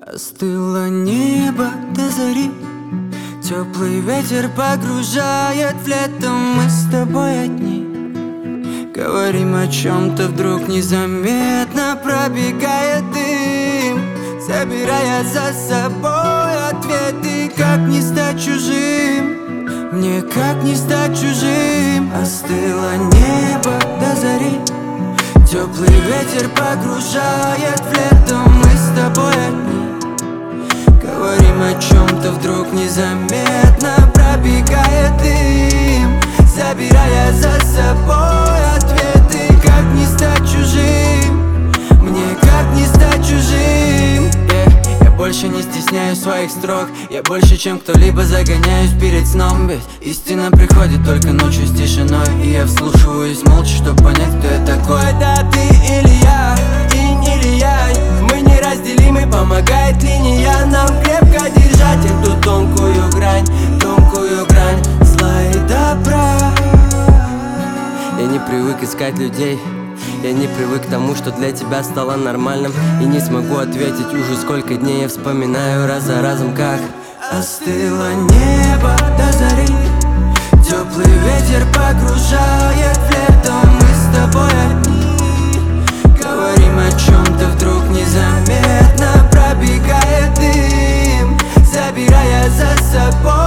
Остыло небо до зари, теплый ветер погружает в лето. Мы с тобой одни, говорим о чем-то, вдруг незаметно пробегает дым, забирая за собой ответы. Как не стать чужим, мне как не стать чужим. Остыло небо до зари, теплый ветер погружает в лето. Мы с тобой одни, говорим о чем-то, вдруг незаметно пробегает дым, забирая за собой ответы. Как не стать чужим, мне как не стать чужим. Я больше не стесняюсь своих строк, я больше, чем кто-либо загоняюсь перед сном. Ведь истина приходит только ночью с тишиной, и я вслушиваюсь молча, чтобы понять, кто я такой. Да ты или я, инь или янь, мы неразделимы, помогает линия нам крепко держать эту тонкую грань зла и добра. Я не привык искать людей, я не привык к тому, что для тебя стало нормальным. И не смогу ответить уже сколько дней я вспоминаю раз за разом, как остыло небо до зари, теплый ветер погружает в лето. Мы с тобой одни, говорим о чем-то, вдруг незаметно пробегает дым, забирая за собой